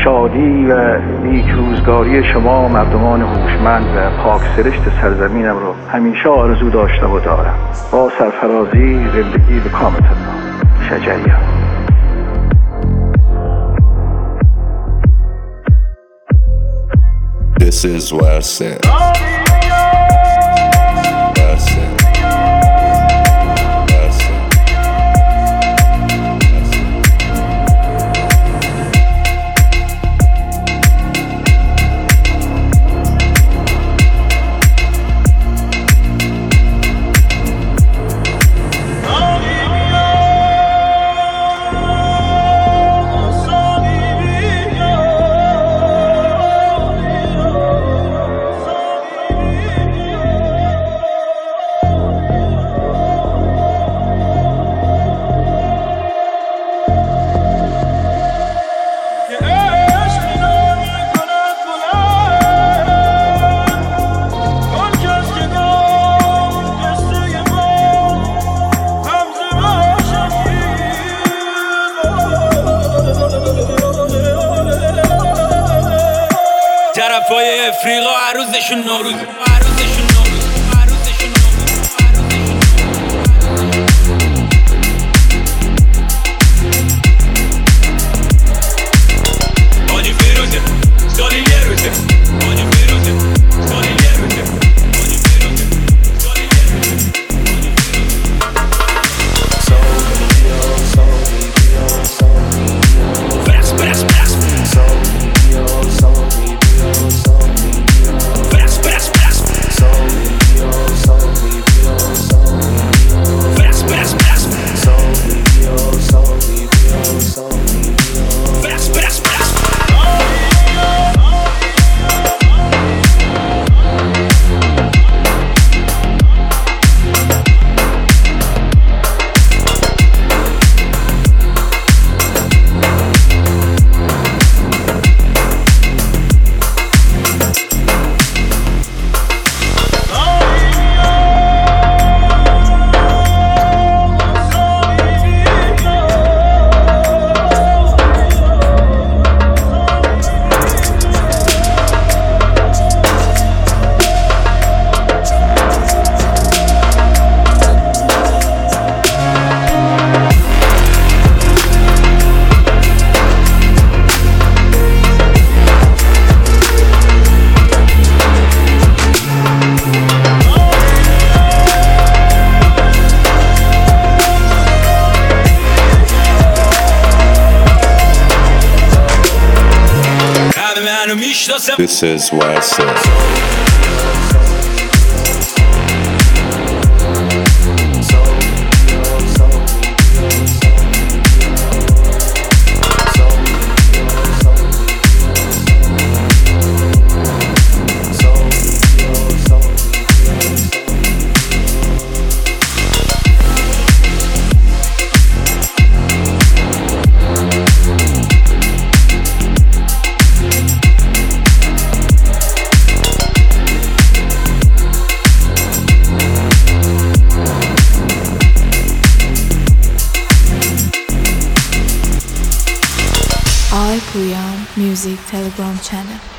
شادی و نیک روزگاری شما مردمان هوشمند و پاک سرشت سرزمینم رو همیشه آرزو داشتم و دارم. با سرفرازی زندگی به کامتون. شجریان. This is what I said. طرفای افریقا عروضشون نوروز. This is what I said. I Puyam Music Telegram channel.